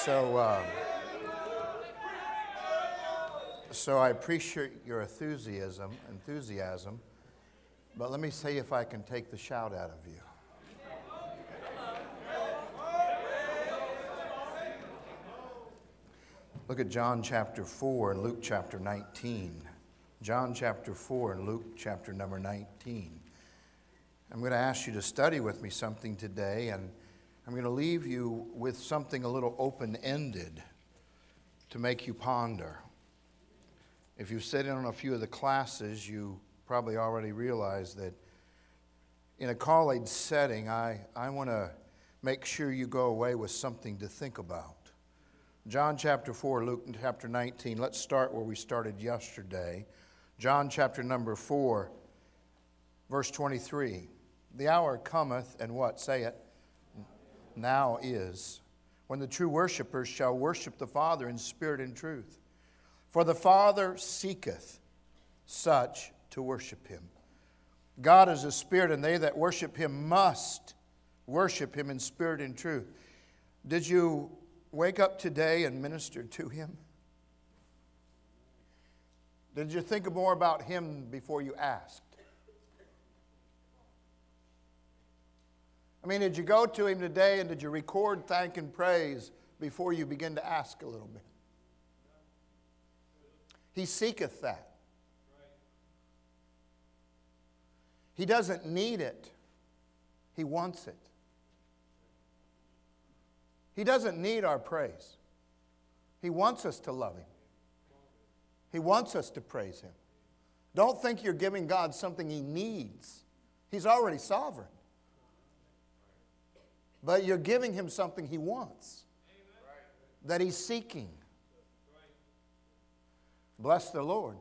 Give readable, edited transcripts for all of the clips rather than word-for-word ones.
So I appreciate your enthusiasm, but let me see if I can take the shout out of you. Look at John chapter 4 and Luke chapter 19. John chapter 4 and Luke chapter number 19. I'm going to ask you to study with me something today, and I'm going to leave you with something a little open-ended to make you ponder. If you sit in on a few of the classes, you probably already realize that in a college setting, I want to make sure you go away with something to think about. John chapter 4, Luke chapter 19. Let's start where we started yesterday. John chapter number 4, verse 23. The hour cometh, and what? Say it. Now is, when the true worshipers shall worship the Father in spirit and truth. For the Father seeketh such to worship him. God is a spirit, and they that worship him must worship him in spirit and truth. Did you wake up today and minister to him? Did you think more about him before you asked? I mean, did you go to him today and did you record thank and praise before you begin to ask a little bit? He seeketh that. He doesn't need it. He wants it. He doesn't need our praise. He wants us to love him. He wants us to praise him. Don't think you're giving God something he needs. He's already sovereign. But you're giving him something he wants, that he's seeking. Bless the Lord,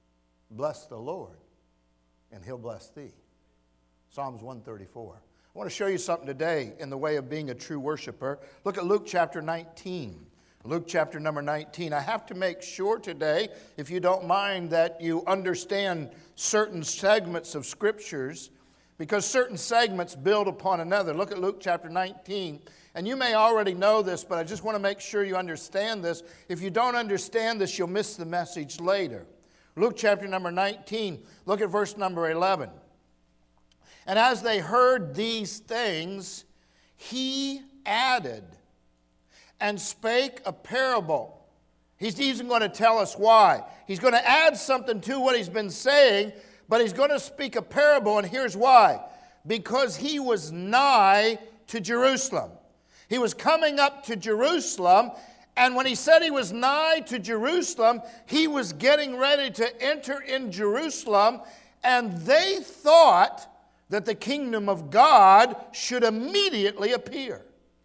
and he'll bless thee. Psalms 134. I want to show you something today in the way of being a true worshiper. Look at Luke chapter 19. Luke chapter number 19. I have to make sure today, if you don't mind, that you understand certain segments of scriptures, because certain segments build upon another. Look at Luke chapter 19. And you may already know this, but I just want to make sure you understand this. If you don't understand this, you'll miss the message later. Luke chapter number 19. Look at verse number 11. And as they heard these things, he added and spake a parable. He's even going to tell us why. He's going to add something to what he's been saying, but he's going to speak a parable, and here's why. Because he was nigh to Jerusalem. He was coming up to Jerusalem, and when he said he was nigh to Jerusalem, he was getting ready to enter in Jerusalem, and they thought that the kingdom of God should immediately appear.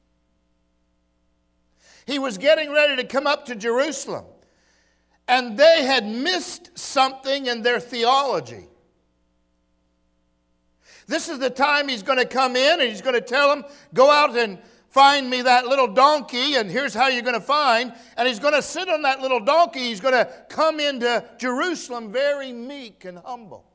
He was getting ready to come up to Jerusalem, and they had missed something in their theology. This is the time he's going to come in, and he's going to tell them, go out and find me that little donkey, and here's how you're going to find. And he's going to sit on that little donkey. He's going to come into Jerusalem very meek and humble.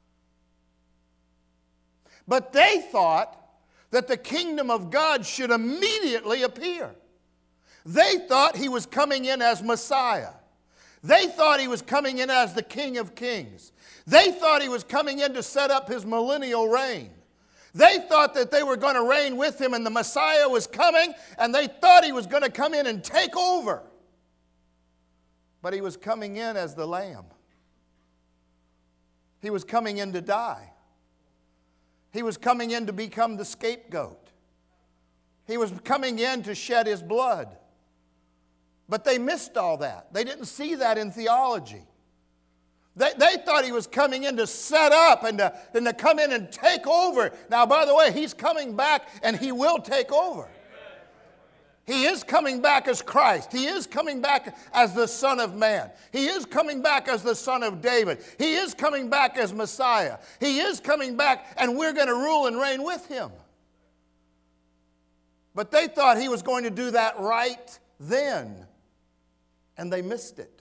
But they thought that the kingdom of God should immediately appear. They thought he was coming in as Messiah. They thought he was coming in as the King of Kings. They thought he was coming in to set up his millennial reign. They thought that they were going to reign with him, and the Messiah was coming, and they thought he was going to come in and take over. But he was coming in as the Lamb. He was coming in to die. He was coming in to become the scapegoat. He was coming in to shed his blood. But they missed all that. They didn't see that in theology. They thought he was coming in to set up and to come in and take over. Now, by the way, he's coming back and he will take over. He is coming back as Christ. He is coming back as the Son of Man. He is coming back as the Son of David. He is coming back as Messiah. He is coming back, and we're going to rule and reign with him. But they thought he was going to do that right then, and they missed it.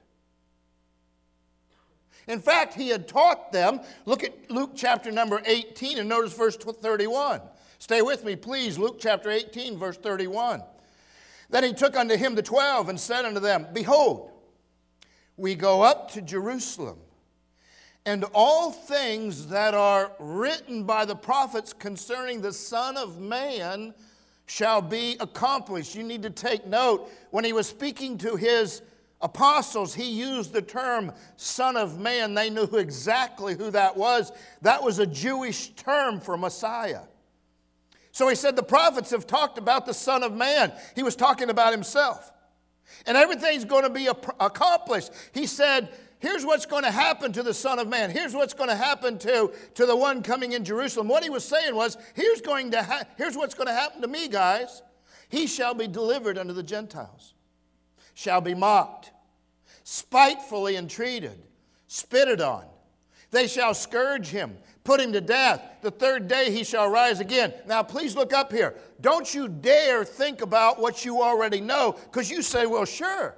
In fact, he had taught them. Look at Luke chapter number 18 and notice verse 31. Stay with me, please. Luke chapter 18, verse 31. Then he took unto him the 12 and said unto them, Behold, we go up to Jerusalem, and all things that are written by the prophets concerning the Son of Man shall be accomplished. You need to take note. When he was speaking to his apostles, he used the term Son of Man. They knew exactly who that was. That was a Jewish term for Messiah. So he said the prophets have talked about the Son of Man. He was talking about himself. And everything's going to be accomplished. He said, here's what's going to happen to the Son of Man. Here's what's going to happen to the one coming in Jerusalem. What he was saying was, here's what's going to happen to me, guys. He shall be delivered unto the Gentiles, shall be mocked, spitefully entreated, spitted on. They shall scourge him, put him to death. The third day he shall rise again. Now, please look up here. Don't you dare think about what you already know, because you say, well, sure.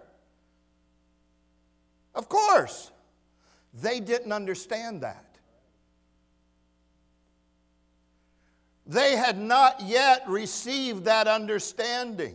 Of course. They didn't understand that. They had not yet received that understanding.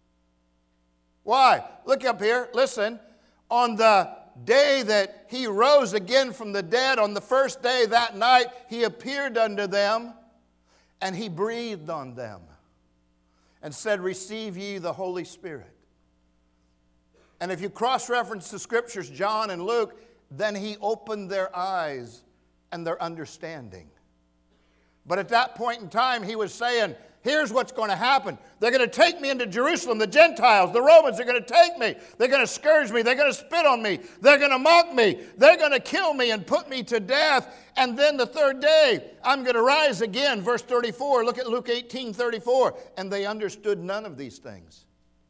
Why? Look up here. Listen. On the day that he rose again from the dead, on the first day that night, he appeared unto them, and he breathed on them and said, receive ye the Holy Spirit. And if you cross-reference the scriptures, John and Luke, then he opened their eyes and their understanding. But at that point in time, he was saying, here's what's going to happen. They're going to take me into Jerusalem. The Gentiles, the Romans are going to take me. They're going to scourge me. They're going to spit on me. They're going to mock me. They're going to kill me and put me to death. And then the third day, I'm going to rise again. Verse 34, look at Luke 18:34. And they understood none of these things.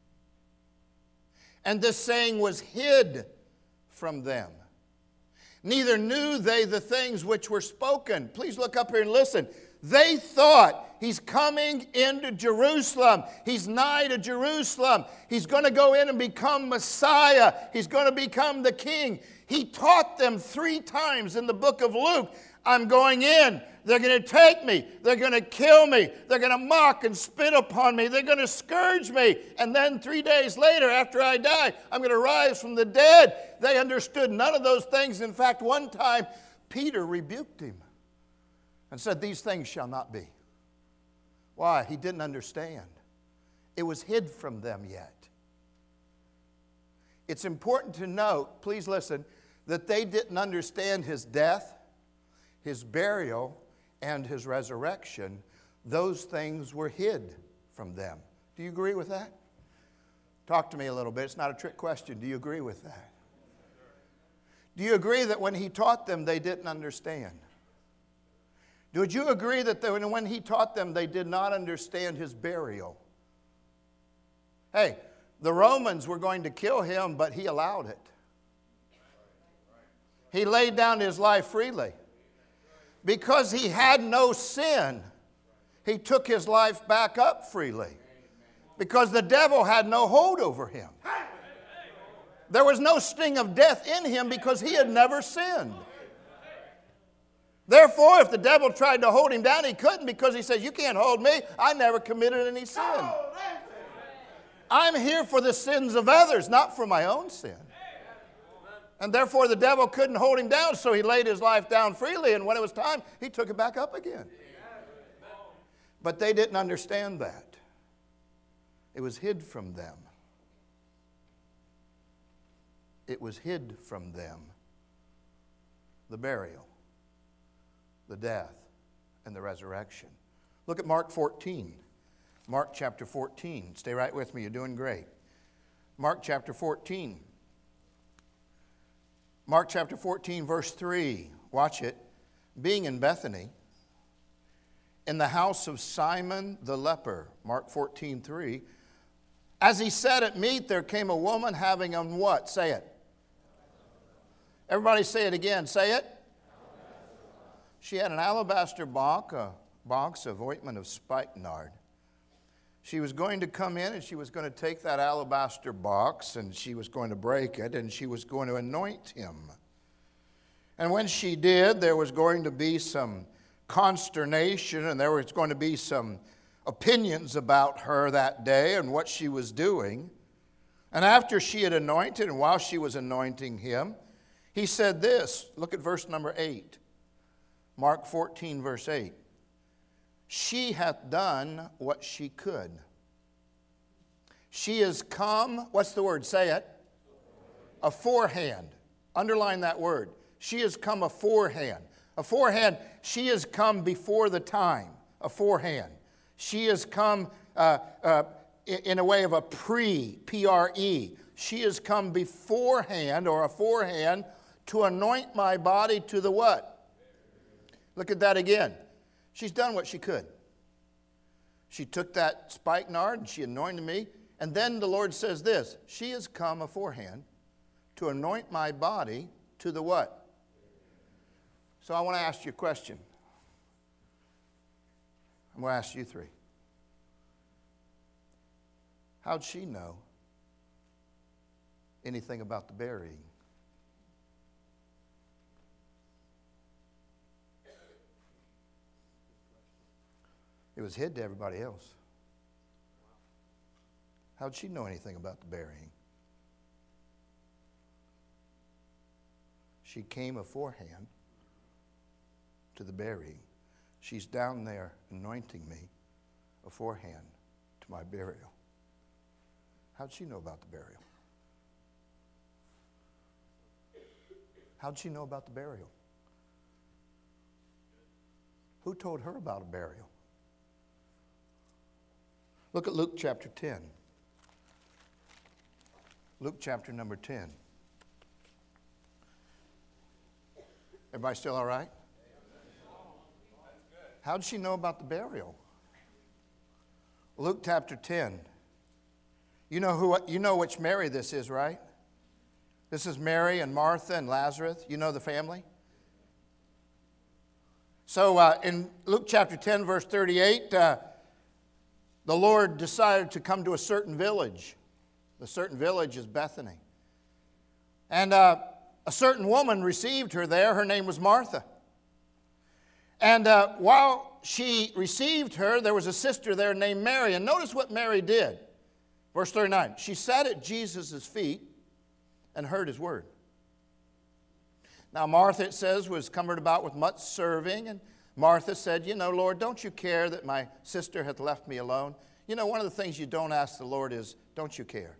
And this saying was hid from them. Neither knew they the things which were spoken. Please look up here and listen. They thought he's coming into Jerusalem. He's nigh to Jerusalem. He's going to go in and become Messiah. He's going to become the king. He taught them 3 times in the book of Luke, I'm going in. They're going to take me. They're going to kill me. They're going to mock and spit upon me. They're going to scourge me. And then 3 days later, after I die, I'm going to rise from the dead. They understood none of those things. In fact, one time, Peter rebuked him and said, these things shall not be. Why? He didn't understand. It was hid from them yet. It's important to note, please listen, that they didn't understand his death, his burial, and his resurrection. Those things were hid from them. Do you agree with that? Talk to me a little bit. It's not a trick question. Do you agree with that? Do you agree that when he taught them, they didn't understand? Would you agree that when he taught them, they did not understand his burial? Hey, the Romans were going to kill him, but he allowed it. He laid down his life freely. Because he had no sin, he took his life back up freely. Because the devil had no hold over him. There was no sting of death in him because he had never sinned. Therefore, if the devil tried to hold him down, he couldn't, because he says, you can't hold me. I never committed any sin. I'm here for the sins of others, not for my own sin. And therefore, the devil couldn't hold him down, so he laid his life down freely, and when it was time, he took it back up again. But they didn't understand that. It was hid from them. It was hid from them. The burial, the death, and the resurrection. Look at Mark 14. Mark chapter 14. Stay right with me. You're doing great. Mark chapter 14. Mark chapter 14, verse 3. Watch it. Being in Bethany, in the house of Simon the leper. Mark 14, 3. As he sat at meat, there came a woman having on what? Say it. Everybody say it again. Say it. She had an alabaster box of ointment of spikenard. She was going to come in and she was going to take that alabaster box and she was going to break it and she was going to anoint him. And when she did, there was going to be some consternation and there was going to be some opinions about her that day and what she was doing. And after she had anointed, and while she was anointing him, he said this. Look at verse number 8. Mark 14, verse 8. She hath done what she could. She has come, what's the word? Say it. Aforehand. Underline that word. She has come aforehand. Aforehand, she has come before the time. Aforehand. She has come in a way of a P-R-E. She has come beforehand or aforehand to anoint my body to the what? Look at that again. She's done what she could. She took that spikenard and she anointed me. And then the Lord says this, she has come aforehand to anoint my body to the what? So I want to ask you a question. I'm going to ask you three. How'd she know anything about the burying? It was hid to everybody else. How'd she know anything about the burying? She came aforehand to the burying. She's down there anointing me aforehand to my burial. How'd she know about the burial? How'd she know about the burial? Who told her about a burial? Look at Luke chapter 10. Luke chapter number 10. Everybody still all right? How did she know about the burial? Luke chapter 10. You know which Mary this is, right? This is Mary and Martha and Lazarus. You know the family? So in Luke chapter 10, verse 38, the Lord decided to come to a certain village. The certain village is Bethany. And a certain woman received her there. Her name was Martha. And while she received her, there was a sister there named Mary. And notice what Mary did. Verse 39. She sat at Jesus' feet and heard his word. Now Martha, it says, was cumbered about with much serving. And Martha said, Lord, don't you care that my sister hath left me alone? One of the things you don't ask the Lord is, don't you care?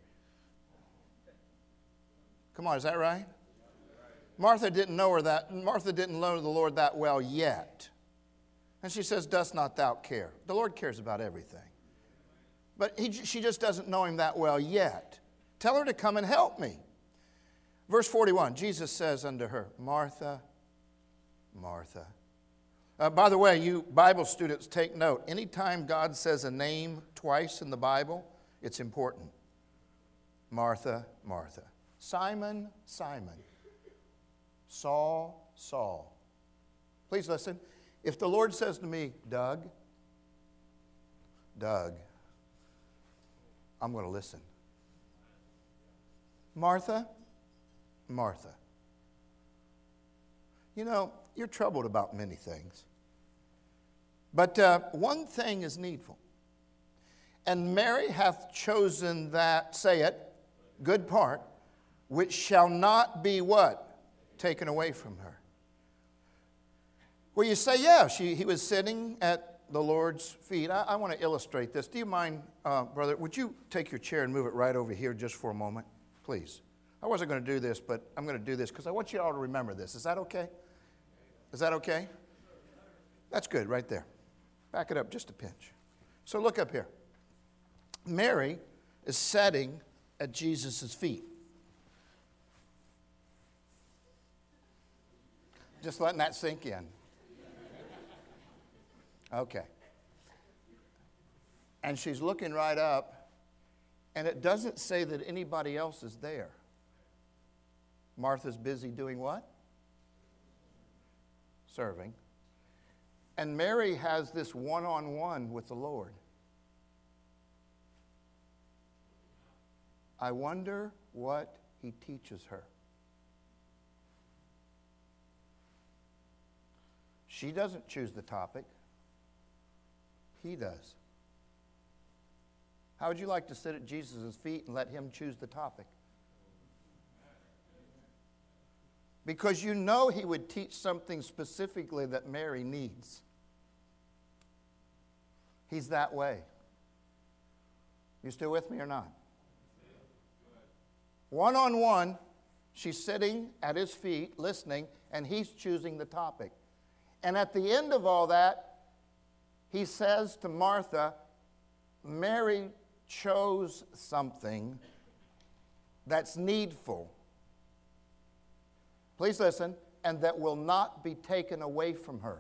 Come on, is that right? Martha didn't know the Lord that well yet. And she says, dost not thou care? The Lord cares about everything. But she just doesn't know him that well yet. Tell her to come and help me. Verse 41, Jesus says unto her, Martha, Martha. By the way, you Bible students, take note. Anytime God says a name twice in the Bible, it's important. Martha, Martha. Simon, Simon. Saul, Saul. Please listen. If the Lord says to me, Doug, I'm going to listen. Martha, Martha. You're troubled about many things. But one thing is needful. And Mary hath chosen that, say it, good part, which shall not be what? Taken away from her. Well, you say, yeah, he was sitting at the Lord's feet. I want to illustrate this. Do you mind, brother, would you take your chair and move it right over here just for a moment, please? I wasn't going to do this, but I'm going to do this because I want you all to remember this. Is that okay? Is that okay? That's good, right there. Back it up just a pinch. So look up here. Mary is sitting at Jesus' feet. Just letting that sink in. Okay. And she's looking right up, and it doesn't say that anybody else is there. Martha's busy doing what? Serving. And Mary has this one-on-one with the Lord. I wonder what he teaches her. She doesn't choose the topic. He does. How would you like to sit at Jesus' feet and let him choose the topic? Because you know he would teach something specifically that Mary needs. He's that way. You still with me or not? One-on-one, she's sitting at his feet, listening, and he's choosing the topic. And at the end of all that, he says to Martha, Mary chose something that's needful. Please listen, and that will not be taken away from her.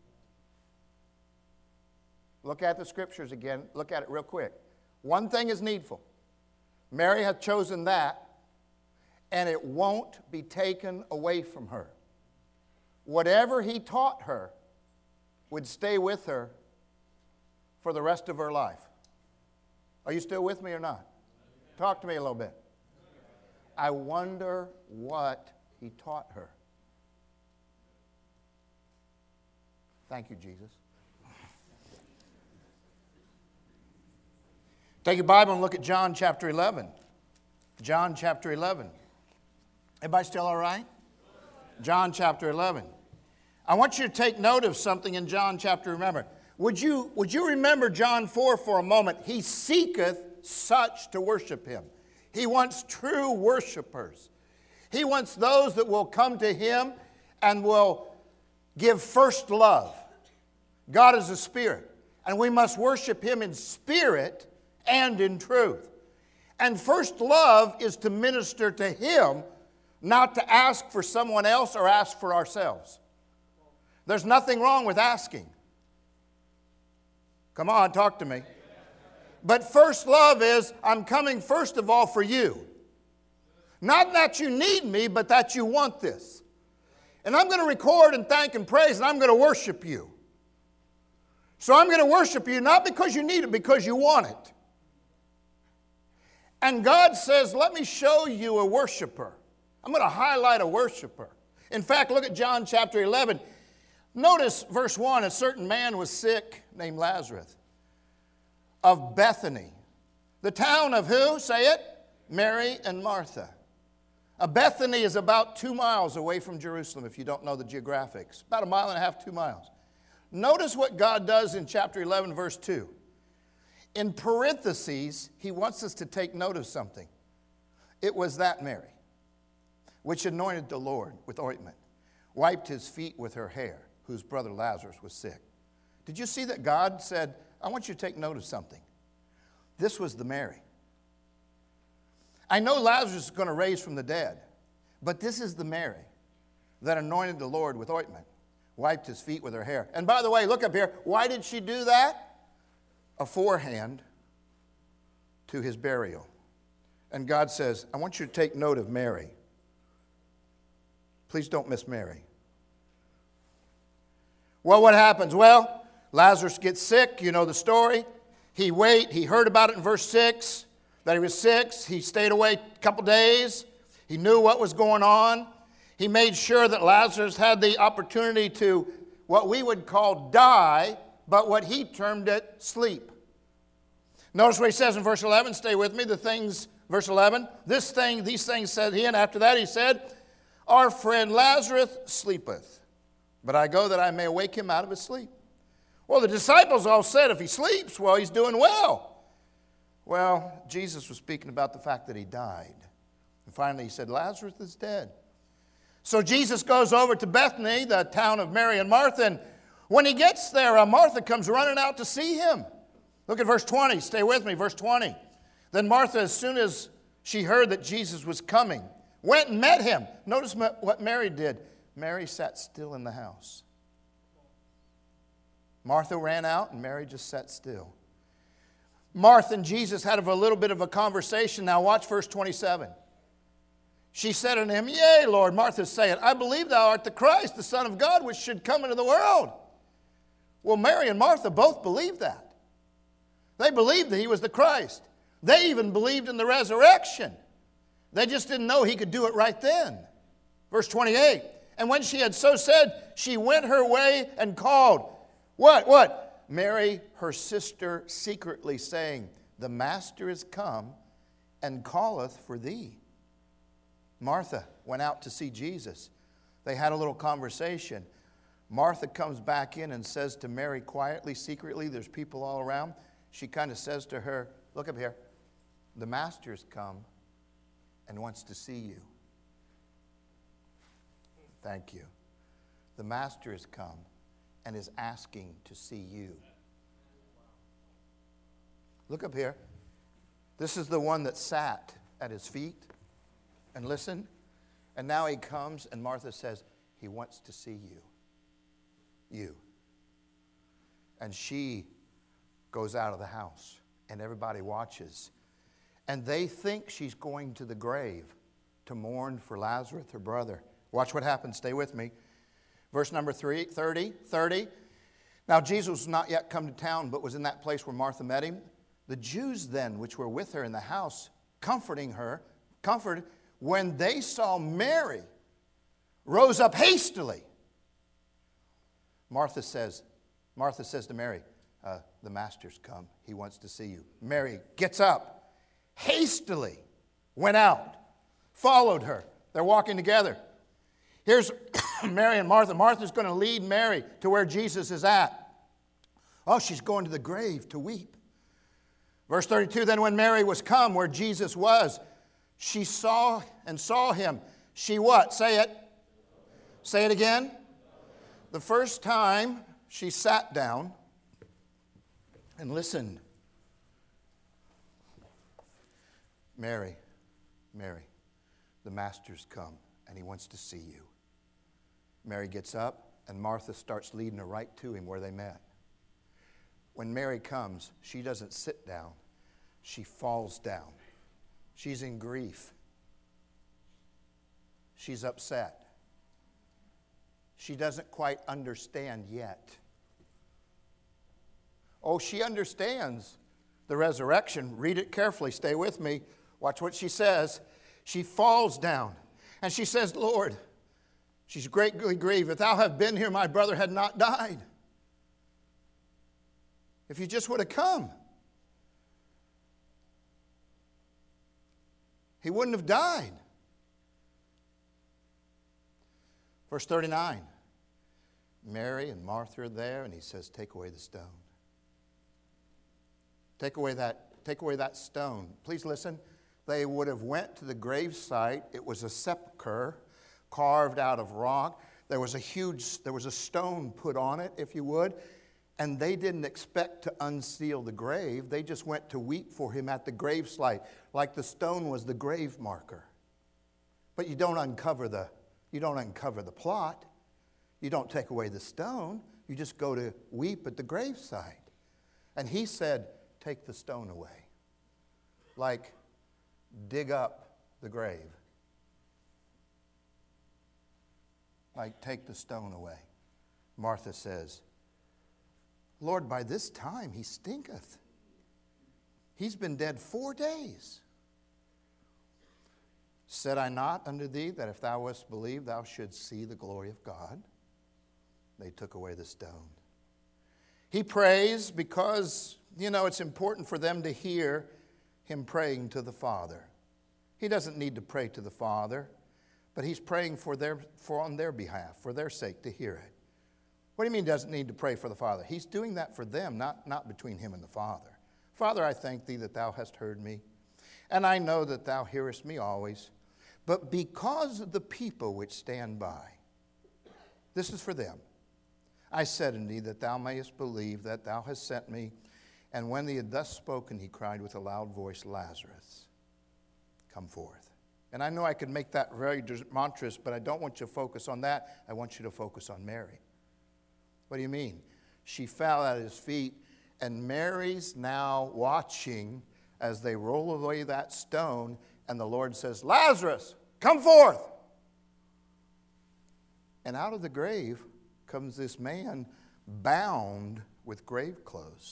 Look at the scriptures again. Look at it real quick. One thing is needful. Mary hath chosen that, and it won't be taken away from her. Whatever he taught her would stay with her for the rest of her life. Are you still with me or not? Talk to me a little bit. I wonder what he taught her. Thank you, Jesus. Take your Bible and look at John chapter 11. John chapter 11. Everybody still all right? John chapter 11. I want you to take note of something in John chapter, remember. Would you remember John 4 for a moment? He seeketh such to worship him. He wants true worshipers. He wants those that will come to him and will give first love. God is a spirit, and we must worship him in spirit and in truth. And first love is to minister to him, not to ask for someone else or ask for ourselves. There's nothing wrong with asking. Come on, talk to me. But first love is, I'm coming first of all for you. Not that you need me, but that you want this. And I'm going to record and thank and praise, and I'm going to worship you. So I'm going to worship you not because you need it, because you want it. And God says, let me show you a worshiper. I'm going to highlight a worshiper. In fact, look at John chapter 11. Notice verse 1, a certain man was sick named Lazarus of Bethany. The town of who? Say it. Mary and Martha. Bethany is about 2 miles away from Jerusalem, if you don't know the geographics. About 1.5 miles, 2 miles. Notice what God does in chapter 11, verse 2. In parentheses, he wants us to take note of something. It was that Mary, which anointed the Lord with ointment, wiped his feet with her hair, whose brother Lazarus was sick. Did you see that God said, I want you to take note of something. This was the Mary. I know Lazarus is going to raise from the dead, but this is the Mary that anointed the Lord with ointment, wiped his feet with her hair. And by the way, look up here. Why did she do that? Aforehand to his burial. And God says, I want you to take note of Mary. Please don't miss Mary. Well, what happens? Well, Lazarus gets sick. You know the story. He heard about it in verse 6, that he was sick. He stayed away a couple days. He knew what was going on. He made sure that Lazarus had the opportunity to, what we would call die, but what he termed it, sleep. Notice what he says in verse 11. Stay with me. Verse 11. These things said he, and after that he said, our friend Lazarus sleepeth, but I go that I may awake him out of his sleep. Well, the disciples all said, if he sleeps, well, he's doing well. Well, Jesus was speaking about the fact that he died. And finally he said, Lazarus is dead. So Jesus goes over to Bethany, the town of Mary and Martha, and when he gets there, Martha comes running out to see him. Look at verse 20. Stay with me, verse 20. Then Martha, as soon as she heard that Jesus was coming, went and met him. Notice what Mary did. Mary sat still in the house. Martha ran out and Mary just sat still. Martha and Jesus had a little bit of a conversation. Now watch verse 27. She said unto him, Yea, Lord. Martha saying, I believe thou art the Christ, the Son of God, which should come into the world. Well, Mary and Martha both believed that. They believed that he was the Christ. They even believed in the resurrection. They just didn't know he could do it right then. Verse 28. And when she had so said, she went her way and called. What? Mary, her sister, secretly saying, the Master is come and calleth for thee. Martha went out to see Jesus. They had a little conversation. Martha comes back in and says to Mary quietly, secretly, there's people all around. She kind of says to her, look up here, the Master's come and wants to see you. Thank you. The Master has come and is asking to see you. Look up here. This is the one that sat at his feet and listened. And now he comes and Martha says, he wants to see you. You. And she goes out of the house and everybody watches. And they think she's going to the grave to mourn for Lazarus, her brother. Watch what happens. Stay with me. Verse number 30. Now Jesus was not yet come to town, but was in that place where Martha met him. The Jews then, which were with her in the house, comforted when they saw Mary, rose up hastily. Martha says to Mary, the Master's come. He wants to see you. Mary gets up, hastily went out, followed her. They're walking together. Here's Mary and Martha. Martha's going to lead Mary to where Jesus is at. Oh, she's going to the grave to weep. Verse 32, then when Mary was come where Jesus was, she saw him. She what? Say it. Say it again. The first time she sat down and listened. Mary, the Master's come and he wants to see you. Mary gets up and Martha starts leading her right to him where they met. When Mary comes, she doesn't sit down. She falls down. She's in grief. She's upset. She doesn't quite understand yet. Oh, she understands the resurrection. Read it carefully. Stay with me. Watch what she says. She falls down and she says, Lord, she's greatly grieved. If thou had been here, my brother had not died. If you just would have come, he wouldn't have died. Verse 39. Mary and Martha are there, and he says, take away the stone. Take away that stone. Please listen. They would have went to the grave site. It was a sepulcher carved out of rock. There was a stone put on it, if you would. And they didn't expect to unseal the grave. They just went to weep for him at the grave site, like the stone was the grave marker. But you don't uncover the plot. You don't take away the stone. You just go to weep at the grave site. And he said, take the stone away. Like, dig up the grave. Like, take the stone away. Martha says, Lord, by this time he stinketh. He's been dead 4 days. Said I not unto thee that if thou wouldst believe, thou shouldst see the glory of God? They took away the stone. He prays because, it's important for them to hear him praying to the Father. He doesn't need to pray to the Father, but he's praying on their behalf, for their sake, to hear it. What do you mean he doesn't need to pray for the Father? He's doing that for them, not between him and the Father. Father, I thank thee that thou hast heard me, and I know that thou hearest me always. But because of the people which stand by, this is for them. I said unto thee that thou mayest believe that thou hast sent me. And when he had thus spoken, he cried with a loud voice, Lazarus, come forth. And I know I could make that very demonstrous, but I don't want you to focus on that. I want you to focus on Mary. What do you mean? She fell at his feet, and Mary's now watching as they roll away that stone, and the Lord says, Lazarus, come forth. And out of the grave comes this man bound with grave clothes.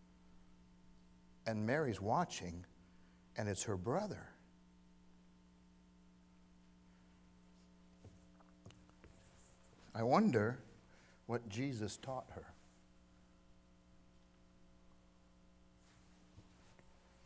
And Mary's watching, and it's her brother. I wonder what Jesus taught her.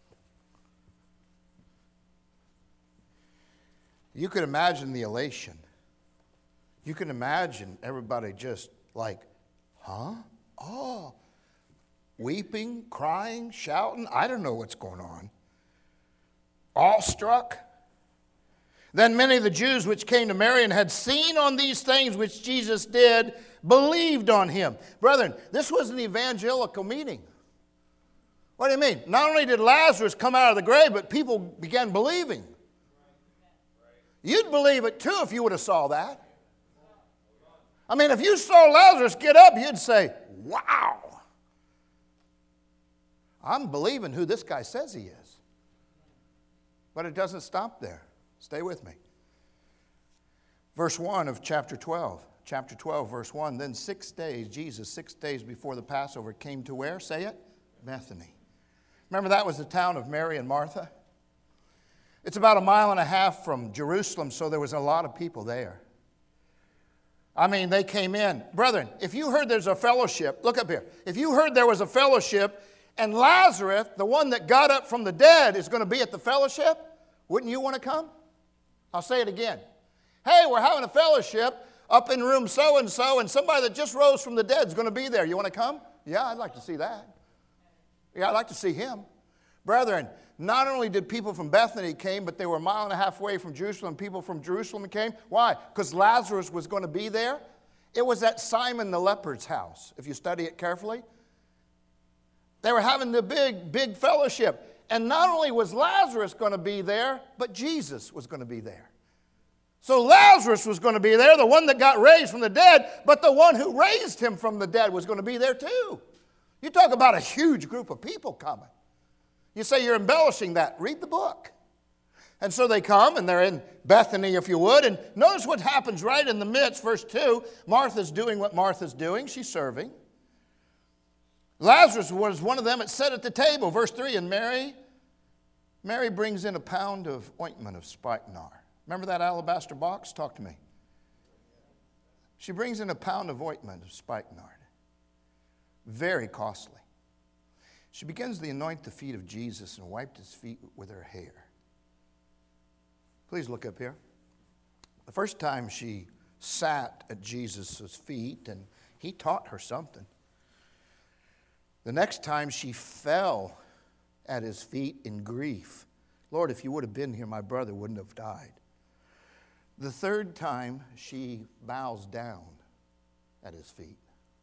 You could imagine the elation. You can imagine everybody just like, huh? Oh, weeping, crying, shouting. I don't know what's going on. Awestruck. Then many of the Jews which came to Mary and had seen on these things which Jesus did, believed on him. Brethren, this was an evangelical meeting. What do you mean? Not only did Lazarus come out of the grave, but people began believing. You'd believe it too if you would have saw that. I mean, if you saw Lazarus get up, you'd say, wow. I'm believing who this guy says he is. But it doesn't stop there. Stay with me. Verse 1 of chapter 12. Chapter 12, verse 1. Then 6 days, Jesus, 6 days before the Passover, came to where? Say it. Bethany. Remember that was the town of Mary and Martha? It's about 1.5 miles from Jerusalem, so there was a lot of people there. I mean, they came in. Brethren, if you heard there's a fellowship, look up here. If you heard there was a fellowship and Lazarus, the one that got up from the dead, is going to be at the fellowship, wouldn't you want to come? I'll say it again. Hey, we're having a fellowship up in room so-and-so, and somebody that just rose from the dead is going to be there. You want to come? Yeah, I'd like to see that. Yeah, I'd like to see him. Brethren, not only did people from Bethany came, but they were 1.5 miles away from Jerusalem. People from Jerusalem came. Why? Because Lazarus was going to be there. It was at Simon the leper's house, if you study it carefully. They were having the big fellowship. And not only was Lazarus going to be there, but Jesus was going to be there. So Lazarus was going to be there, the one that got raised from the dead, but the one who raised him from the dead was going to be there too. You talk about a huge group of people coming. You say you're embellishing that. Read the book. And so they come, and they're in Bethany, if you would. And notice what happens right in the midst. Verse 2, Martha's doing what Martha's doing. She's serving. Lazarus was one of them that sat at the table. Verse 3, and Mary brings in a pound of ointment of spikenard. Remember that alabaster box? Talk to me. She brings in a pound of ointment of spikenard. Very costly. She begins to anoint the feet of Jesus and wiped his feet with her hair. Please look up here. The first time she sat at Jesus' feet, and he taught her something. The next time she fell at his feet in grief. Lord, if you would have been here, my brother wouldn't have died. The third time she bows down at his feet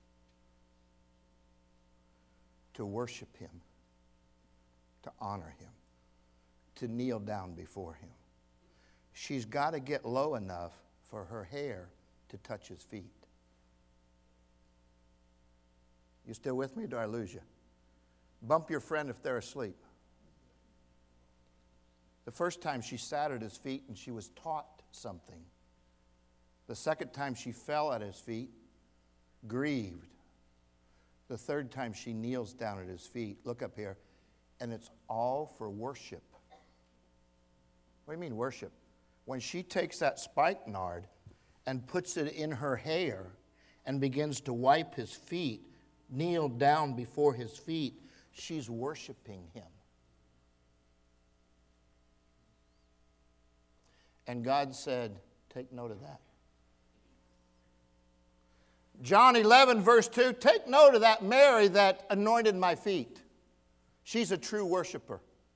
to worship him, to honor him, to kneel down before him. She's got to get low enough for her hair to touch his feet. You still with me or do I lose you? Bump your friend if they're asleep. The first time she sat at his feet and she was taught something. The second time she fell at his feet, grieved. The third time she kneels down at his feet. Look up here. And it's all for worship. What do you mean worship? When she takes that spikenard and puts it in her hair and begins to wipe his feet, kneel down before his feet, she's worshiping him. And God said, take note of that. John 11, verse 2, take note of that Mary that anointed my feet. She's a true worshiper.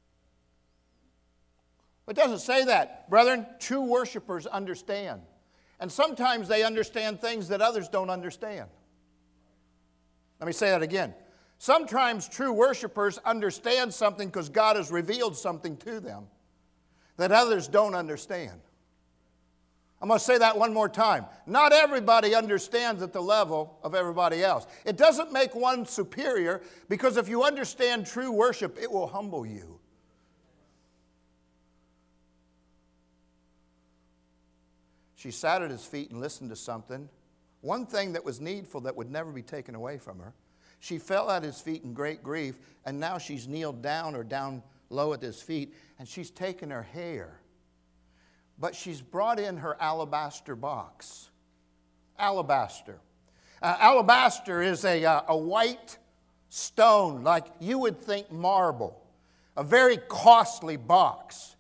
It doesn't say that. Brethren, true worshipers understand. And sometimes they understand things that others don't understand. Let me say that again. Sometimes true worshipers understand something because God has revealed something to them that others don't understand. I'm going to say that one more time. Not everybody understands at the level of everybody else. It doesn't make one superior, because if you understand true worship, it will humble you. She sat at his feet and listened to something. One thing that was needful that would never be taken away from her. She fell at his feet in great grief, and now she's kneeled down or down low at his feet, and she's taken her hair. But she's brought in her alabaster box. Alabaster. Alabaster is a white stone, like you would think marble. A very costly box.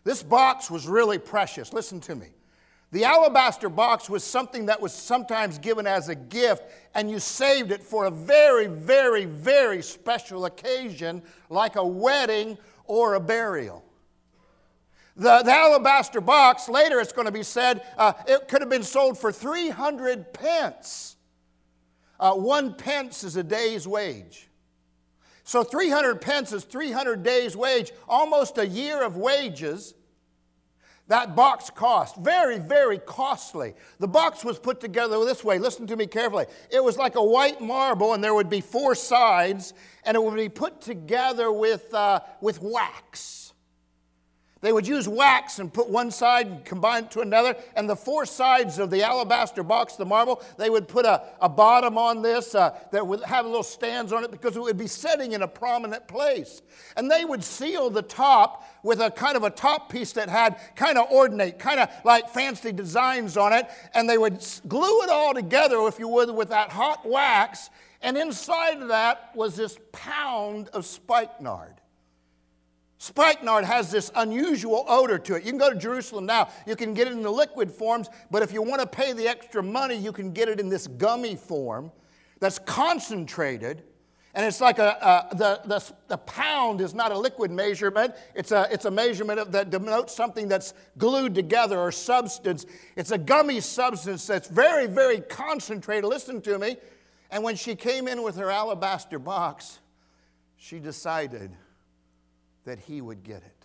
This box was really precious. Listen to me. The alabaster box was something that was sometimes given as a gift, and you saved it for a very, very, very special occasion, like a wedding or a burial. The alabaster box, later it's going to be said, it could have been sold for 300 pence. 1 pence is a day's wage. So 300 pence is 300 days' wage, almost a year of wages. That box cost. Very, very costly. The box was put together this way. Listen to me carefully. It was like a white marble, and there would be 4 sides, and it would be put together with wax. They would use wax and put one side and combine it to another, and the 4 sides of the alabaster box, the marble, they would put a bottom on this that would have little stands on it because it would be sitting in a prominent place. And they would seal the top with a kind of a top piece that had kind of ornate, kind of like fancy designs on it, and they would glue it all together, if you would, with that hot wax, and inside of that was this pound of spikenard. Spikenard has this unusual odor to it. You can go to Jerusalem now. You can get it in the liquid forms, but if you want to pay the extra money, you can get it in this gummy form that's concentrated. And it's like the pound is not a liquid measurement. It's a measurement that denotes something that's glued together or substance. It's a gummy substance that's very, very concentrated. Listen to me. And when she came in with her alabaster box, she decided that he would get it.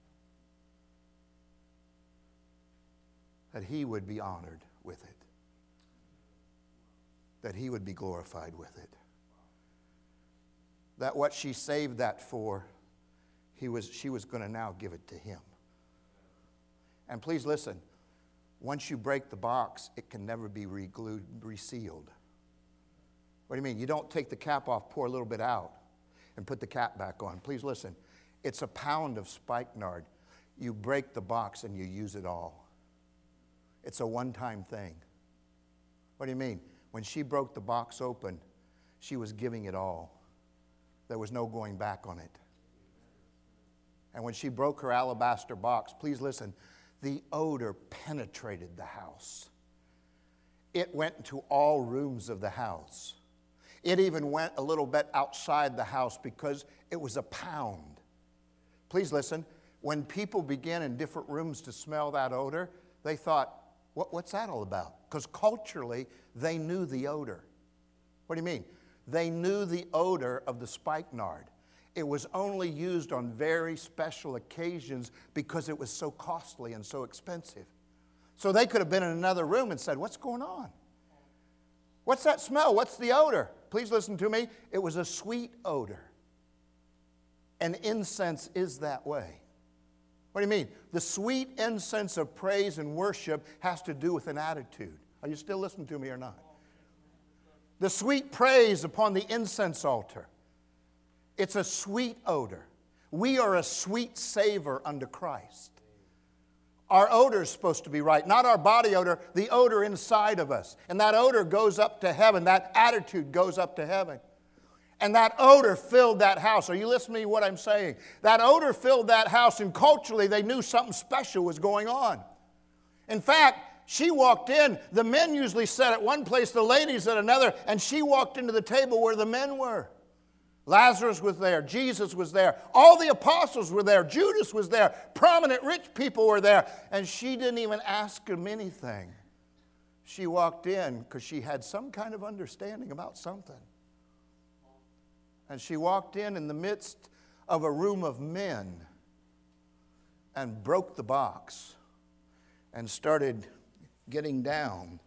That he would be honored with it. That he would be glorified with it. That what she saved that for, she was going to now give it to him. And please listen, once you break the box, it can never be re-glued, resealed. What do you mean? You don't take the cap off, pour a little bit out, and put the cap back on. Please listen. It's a pound of spikenard. You break the box and you use it all. It's a one-time thing. What do you mean? When she broke the box open, she was giving it all. There was no going back on it. And when she broke her alabaster box, please listen, the odor penetrated the house. It went into all rooms of the house. It even went a little bit outside the house because it was a pound. Please listen, when people began in different rooms to smell that odor, they thought, what's that all about? Because culturally, they knew the odor. What do you mean? They knew the odor of the spikenard. It was only used on very special occasions because it was so costly and so expensive. So they could have been in another room and said, what's going on? What's that smell? What's the odor? Please listen to me. It was a sweet odor. And incense is that way. What do you mean? The sweet incense of praise and worship has to do with an attitude. Are you still listening to me or not? The sweet praise upon the incense altar. It's a sweet odor. We are a sweet savor unto Christ. Our odor is supposed to be right. Not our body odor, the odor inside of us. And that odor goes up to heaven. That attitude goes up to heaven. And that odor filled that house. Are you listening to what I'm saying? That odor filled that house, and culturally they knew something special was going on. In fact, she walked in. The men usually sat at one place, the ladies at another, and she walked into the table where the men were. Lazarus was there. Jesus was there. All the apostles were there. Judas was there. Prominent rich people were there. And she didn't even ask him anything. She walked in because she had some kind of understanding about something. And she walked in the midst of a room of men and broke the box and started getting down.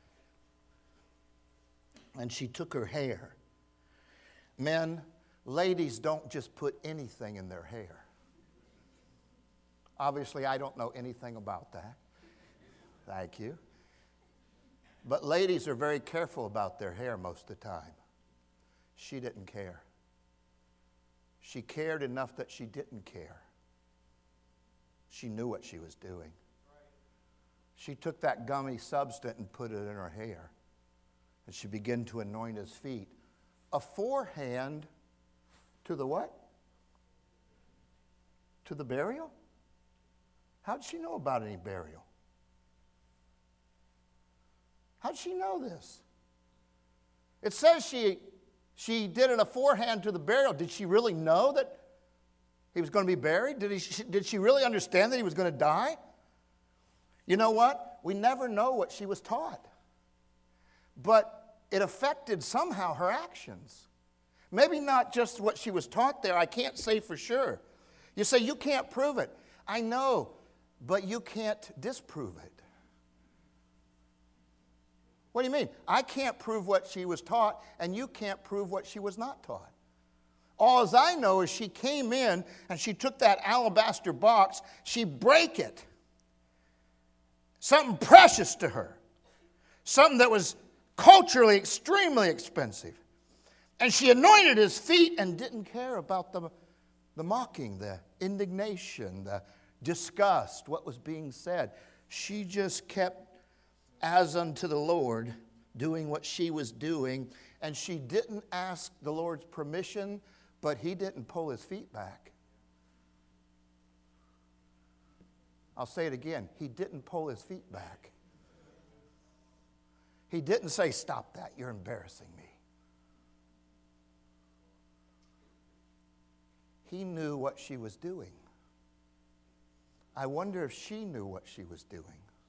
And she took her hair. Men, ladies don't just put anything in their hair. Obviously, I don't know anything about that. Thank you. But ladies are very careful about their hair most of the time. She didn't care. She cared enough that she didn't care. She knew what she was doing. She took that gummy substance and put it in her hair. And she began to anoint his feet. Aforehand to the what? To the burial? How did she know about any burial? How did she know this? It says she did it aforehand to the burial. Did she really know that he was going to be buried? Did she really understand that he was going to die? You know what? We never know what she was taught. But it affected somehow her actions. Maybe not just what she was taught there. I can't say for sure. You say, you can't prove it. I know, but you can't disprove it. What do you mean? I can't prove what she was taught, and you can't prove what she was not taught. All I know is she came in, and she took that alabaster box, she broke it. Something precious to her. Something that was culturally extremely expensive. And she anointed his feet and didn't care about the mocking, the indignation, the disgust, what was being said. She just kept as unto the Lord, doing what she was doing. And she didn't ask the Lord's permission, but he didn't pull his feet back. I'll say it again. He didn't pull his feet back. He didn't say, stop that, you're embarrassing me. He knew what she was doing. I wonder if she knew what she was doing.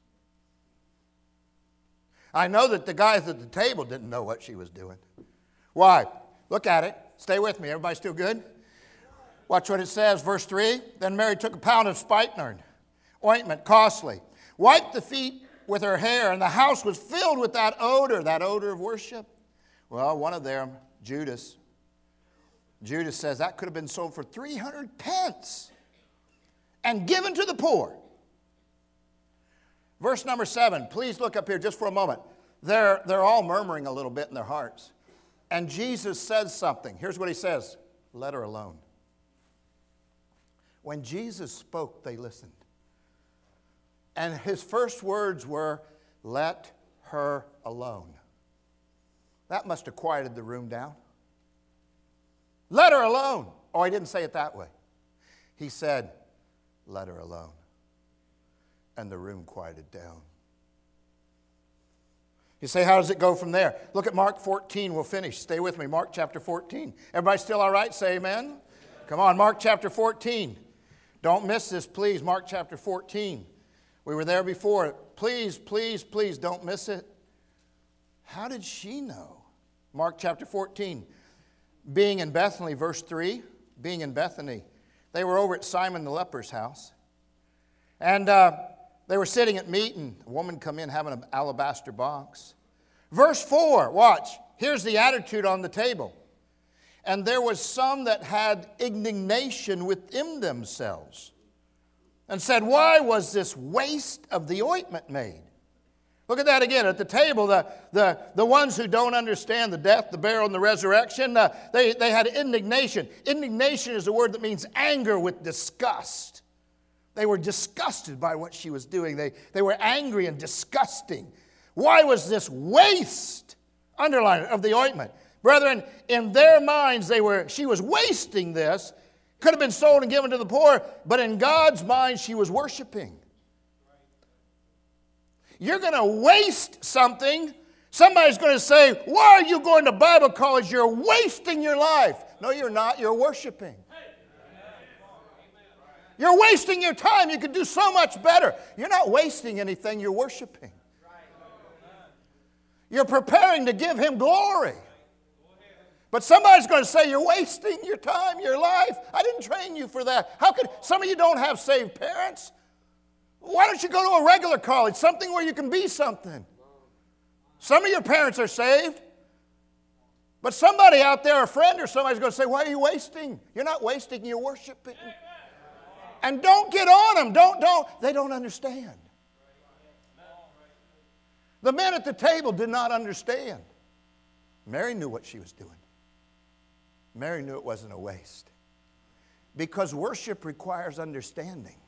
I know that the guys at the table didn't know what she was doing. Why? Look at it. Stay with me. Everybody still good? Watch what it says, verse 3. Then Mary took a pound of spikenard, ointment, costly, wiped the feet with her hair, and the house was filled with that odor of worship. Well, one of them, Judas says that could have been sold for 300 pence and given to the poor. Verse number 7, please look up here just for a moment. They're all murmuring a little bit in their hearts. And Jesus says something. Here's what he says, let her alone. When Jesus spoke, they listened. And his first words were, let her alone. That must have quieted the room down. Let her alone. Oh, he didn't say it that way. He said, let her alone. And the room quieted down. You say, how does it go from there? Look at Mark 14. We'll finish. Stay with me. Mark chapter 14. Everybody still all right? Say amen. Come on, Mark chapter 14. Don't miss this, please. Mark chapter 14. We were there before. Please, please, please don't miss it. How did she know? Mark chapter 14. Being in Bethany, verse 3. Being in Bethany. They were over at Simon the leper's house. And they were sitting at meat, and a woman come in having an alabaster box. Verse 4, watch. Here's the attitude on the table. And there was some that had indignation within themselves and said, why was this waste of the ointment made? Look at that again. At the table, the ones who don't understand the death, the burial, and the resurrection, they had indignation. Indignation is a word that means anger with disgust. They were disgusted by what she was doing. They were angry and disgusting. Why was this waste, underline it, of the ointment? Brethren, in their minds, she was wasting this. Could have been sold and given to the poor, but in God's mind, she was worshiping. You're going to waste something. Somebody's going to say, why are you going to Bible college? You're wasting your life. No, you're not. You're worshiping. You're wasting your time. You could do so much better. You're not wasting anything. You're worshiping. You're preparing to give Him glory. But somebody's going to say, you're wasting your time, your life. I didn't train you for that. How could some of you don't have saved parents? Why don't you go to a regular college, something where you can be something? Some of your parents are saved. But somebody out there, a friend or somebody's going to say, why are you wasting? You're not wasting, you're worshiping. And don't get on them. They don't understand. The men at the table did not understand. Mary knew what she was doing. Mary knew it wasn't a waste. Because worship requires understanding.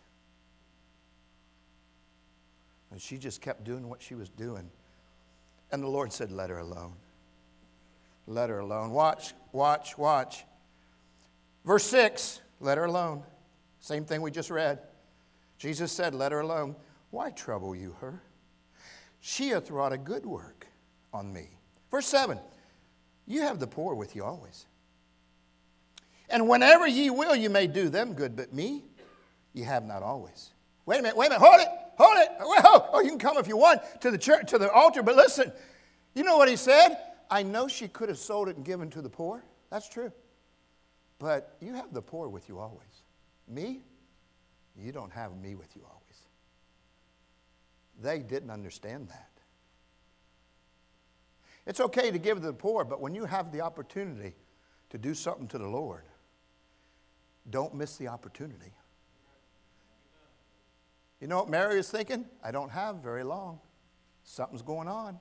And she just kept doing what she was doing. And the Lord said, let her alone. Let her alone. Watch, watch, watch. Verse 6, let her alone. Same thing we just read. Jesus said, let her alone. Why trouble you her? She hath wrought a good work on me. Verse 7, you have the poor with you always. And whenever ye will, you may do them good, but me, ye have not always. Wait a minute, hold it. Oh, you can come if you want to the church, to the altar, but listen, you know what he said? I know she could have sold it and given to the poor. That's true. But you have the poor with you always. Me, you don't have me with you always. They didn't understand that. It's okay to give to the poor, but when you have the opportunity to do something to the Lord, don't miss the opportunity. You know what Mary is thinking? I don't have very long. Something's going on.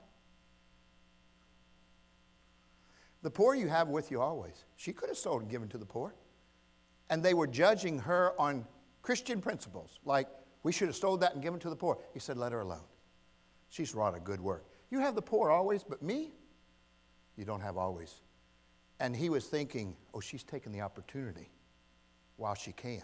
The poor you have with you always. She could have sold and given to the poor. And they were judging her on Christian principles, like we should have sold that and given to the poor. He said, let her alone. She's wrought a good work. You have the poor always, but me, you don't have always. And he was thinking, oh, she's taking the opportunity while she can.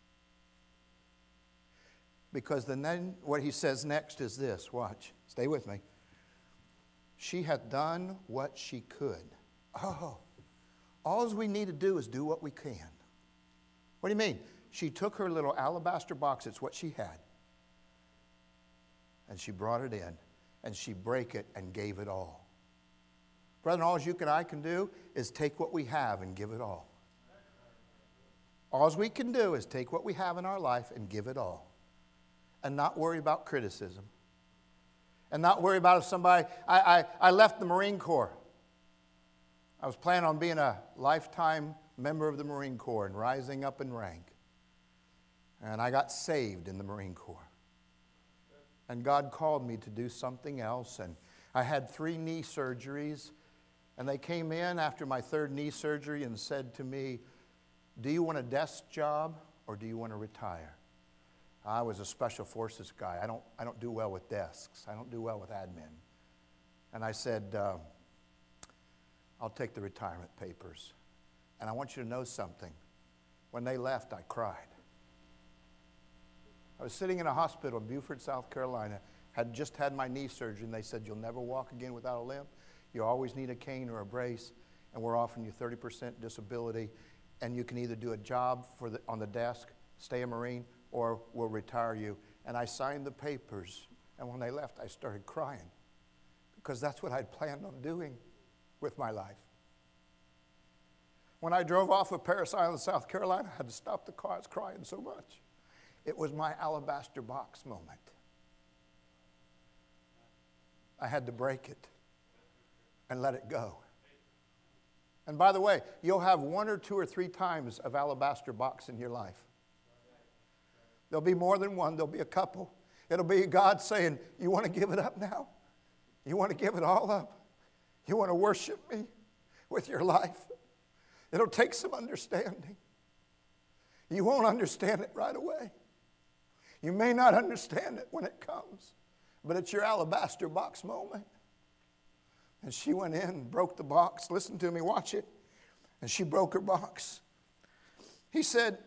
Because then what he says next is this. Watch. Stay with me. She hath done what she could. Oh, all we need to do is do what we can. What do you mean? She took her little alabaster box. It's what she had. And she brought it in. And she brake it and gave it all. Brethren, all you and I can do is take what we have and give it all. All we can do is take what we have in our life and give it all. And not worry about criticism. And not worry about if somebody... I left the Marine Corps. I was planning on being a lifetime member of the Marine Corps and rising up in rank. And I got saved in the Marine Corps. And God called me to do something else. And I had 3 knee surgeries. And they came in after my 3rd knee surgery and said to me, do you want a desk job or do you want to retire? I was a special forces guy. I don't do well with desks. I don't do well with admin. And I said, I'll take the retirement papers. And I want you to know something. When they left, I cried. I was sitting in a hospital in Beaufort, South Carolina, had just had my knee surgery, and they said, you'll never walk again without a limp. You always need a cane or a brace, and we're offering you 30% disability, and you can either do a job on the desk, stay a Marine, or we'll retire you. And I signed the papers, and when they left, I started crying, because that's what I'd planned on doing with my life. When I drove off of Parris Island, South Carolina, I had to stop the car. I was crying so much. It was my alabaster box moment. I had to break it and let it go. And by the way, you'll have 1 or 2 or 3 times of alabaster box in your life. There'll be more than one. There'll be a couple. It'll be God saying, you want to give it up now? You want to give it all up? You want to worship me with your life? It'll take some understanding. You won't understand it right away. You may not understand it when it comes, but it's your alabaster box moment. And she went in, broke the box. Listen to me, watch it. And she broke her box. He said,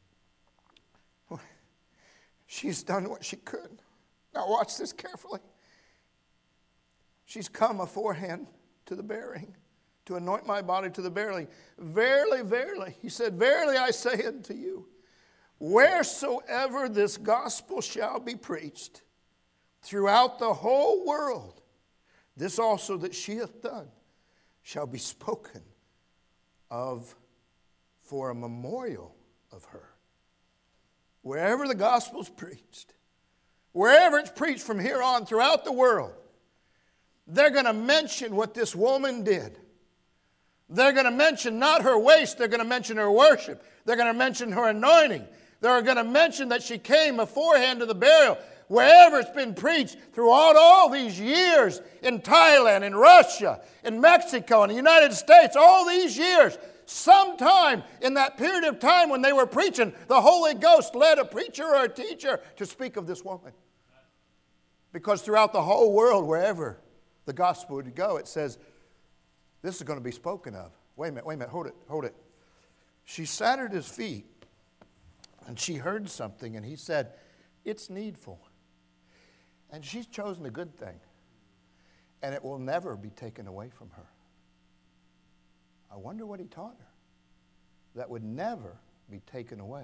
she's done what she could. Now watch this carefully. She's come aforehand to the burying, to anoint my body to the burying. Verily, verily, he said, verily I say unto you, wheresoever this gospel shall be preached throughout the whole world, this also that she hath done shall be spoken of for a memorial of her. Wherever the gospel's preached, wherever it's preached from here on throughout the world, they're going to mention what this woman did. They're going to mention not her waist, they're going to mention her worship. They're going to mention her anointing. They're going to mention that she came beforehand to the burial. Wherever it's been preached throughout all these years, in Thailand, in Russia, in Mexico, in the United States, all these years, sometime in that period of time when they were preaching, the Holy Ghost led a preacher or a teacher to speak of this woman. Because throughout the whole world, wherever the gospel would go, it says, this is going to be spoken of. Wait a minute, hold it. She sat at his feet, and she heard something, and he said, It's needful. And she's chosen a good thing. And it will never be taken away from her. I wonder what he taught her that would never be taken away.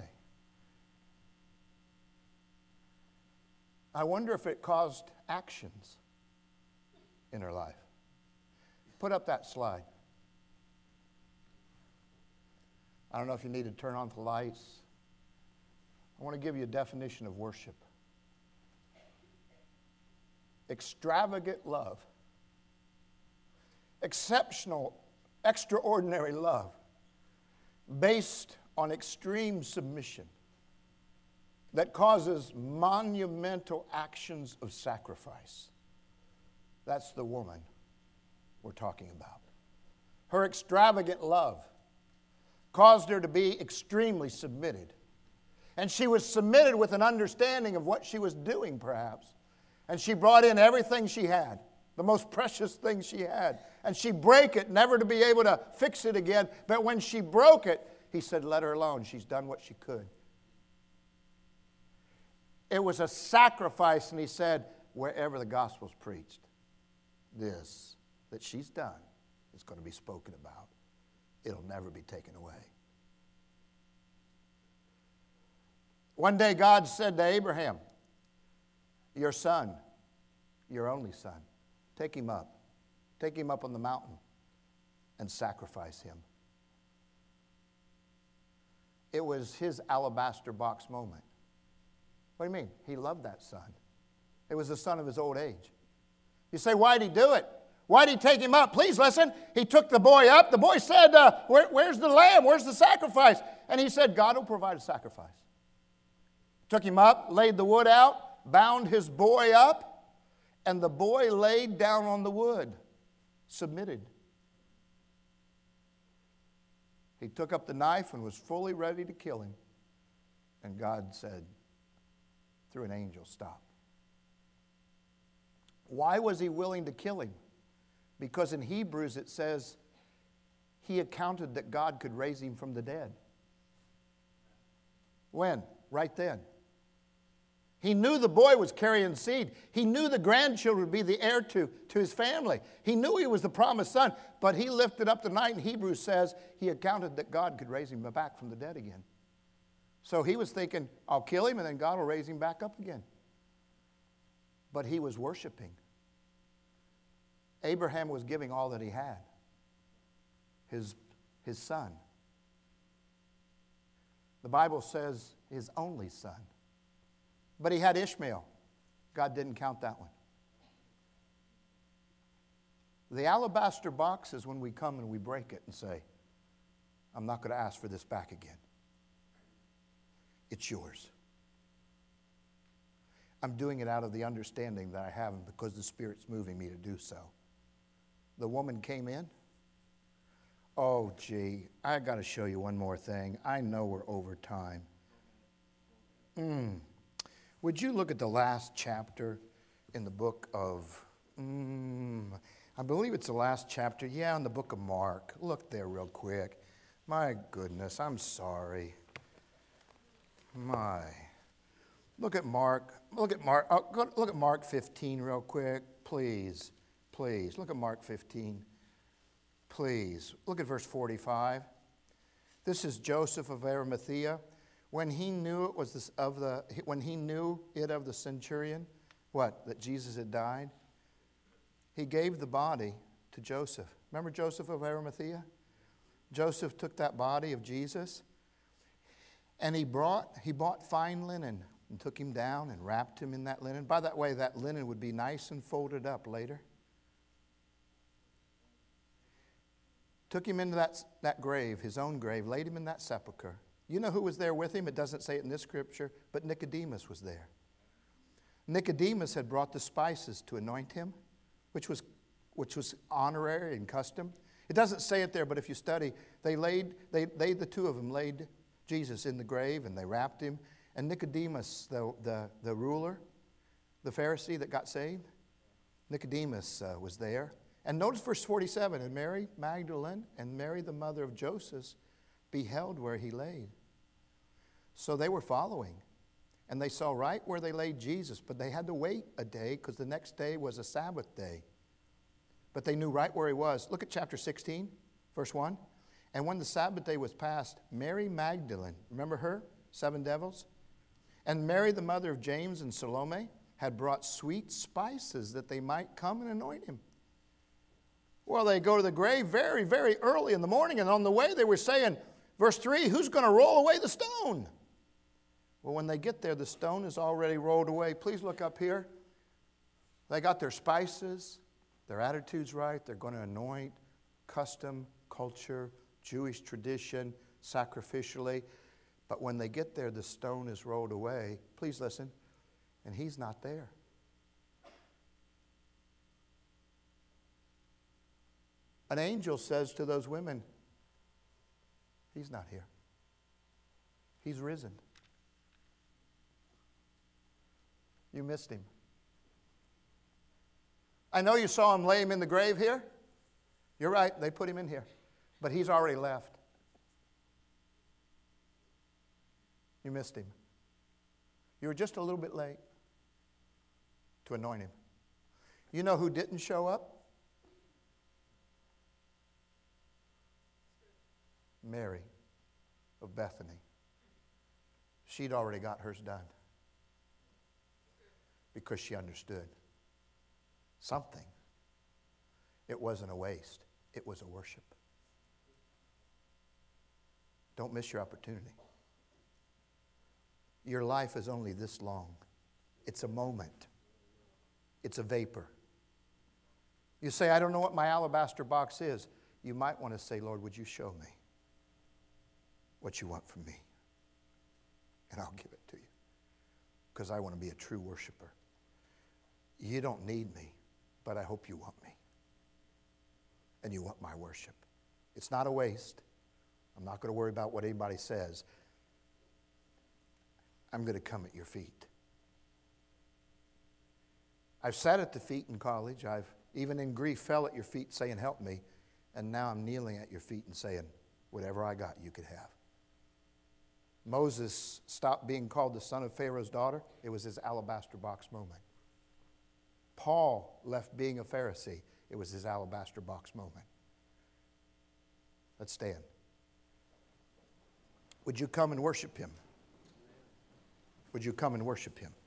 I wonder if it caused actions in her life. Put up that slide. I don't know if you need to turn on the lights. I want to give you a definition of worship. Extravagant love. Exceptional, extraordinary love based on extreme submission that causes monumental actions of sacrifice. That's the woman we're talking about. Her extravagant love caused her to be extremely submitted. And she was submitted with an understanding of what she was doing, perhaps. And she brought in everything she had, the most precious thing she had. And she broke it, never to be able to fix it again. But when she broke it, he said, let her alone. She's done what she could. It was a sacrifice, and he said, wherever the gospel's preached, this that she's done is going to be spoken about. It'll never be taken away. One day God said to Abraham, your son, your only son, take him up. Take him up on the mountain and sacrifice him. It was his alabaster box moment. What do you mean? He loved that son. It was the son of his old age. You say, why did he do it? Why did he take him up? Please listen. He took the boy up. The boy said, where's the lamb? Where's the sacrifice? And he said, God will provide a sacrifice. Took him up, laid the wood out, bound his boy up, and the boy laid down on the wood, submitted. He took up the knife and was fully ready to kill him. And God said, through an angel, stop. Why was he willing to kill him? Because in Hebrews it says he accounted that God could raise him from the dead. When? Right then. He knew the boy was carrying seed. He knew the grandchildren would be the heir to his family. He knew he was the promised son, but he lifted up the night, and Hebrews says he accounted that God could raise him back from the dead again. So he was thinking, I'll kill him, and then God will raise him back up again. But he was worshiping. Abraham was giving all that he had, his son. The Bible says his only son. But he had Ishmael. God didn't count that one. The alabaster box is when we come and we break it and say, I'm not going to ask for this back again. It's yours. I'm doing it out of the understanding that I have and because the Spirit's moving me to do so. The woman came in. Oh, gee, I got to show you one more thing. I know we're over time. Would you look at the last chapter in the book of, I believe it's the last chapter. Yeah, in the book of Mark. Look there real quick. My goodness, I'm sorry. Look at Mark. Look at Mark 15 real quick, please. Please, look at Mark 15. Please, look at verse 45. This is Joseph of Arimathea. When he knew it of the centurion, what? That Jesus had died. He gave the body to Joseph. Remember Joseph of Arimathea? Joseph took that body of Jesus, and he bought fine linen and took him down and wrapped him in that linen. By that way, that linen would be nice and folded up later. Took him into that grave, his own grave, laid him in that sepulcher. You know who was there with him? It doesn't say it in this scripture, but Nicodemus was there. Nicodemus had brought the spices to anoint him, which was honorary and custom. It doesn't say it there, but if you study, the two of them laid Jesus in the grave, and they wrapped him. And Nicodemus, the ruler, the Pharisee that got saved, Nicodemus was there. And notice verse 47, and Mary Magdalene and Mary, the mother of Joseph, beheld where he laid. So they were following. And they saw right where they laid Jesus, but they had to wait a day because the next day was a Sabbath day. But they knew right where he was. Look at chapter 16, verse 1. And when the Sabbath day was past, Mary Magdalene, remember her? 7 devils? And Mary, the mother of James and Salome, had brought sweet spices that they might come and anoint him. Well, they go to the grave very, very early in the morning, and on the way they were saying, verse 3, who's going to roll away the stone? Well, when they get there, the stone is already rolled away. Please look up here. They got their spices, their attitudes right. They're going to anoint, custom, culture, Jewish tradition, sacrificially. But when they get there, the stone is rolled away. Please listen. And he's not there. An angel says to those women, he's not here. He's risen. You missed him. I know you saw him lay him in the grave here. You're right, they put him in here. But he's already left. You missed him. You were just a little bit late to anoint him. You know who didn't show up? Mary of Bethany. She'd already got hers done because she understood something. It wasn't a waste. It was a worship. Don't miss your opportunity. Your life is only this long. It's a moment. It's a vapor. You say, I don't know what my alabaster box is. You might want to say, Lord, would you show me what you want from me? And I'll give it to you. Because I want to be a true worshiper. You don't need me, but I hope you want me. And you want my worship. It's not a waste. I'm not going to worry about what anybody says. I'm going to come at your feet. I've sat at the feet in college. I've, even in grief, fell at your feet saying, help me. And now I'm kneeling at your feet and saying, whatever I got, you could have. Moses stopped being called the son of Pharaoh's daughter. It was his alabaster box moment. Paul left being a Pharisee. It was his alabaster box moment. Let's stand. Would you come and worship him? Would you come and worship him?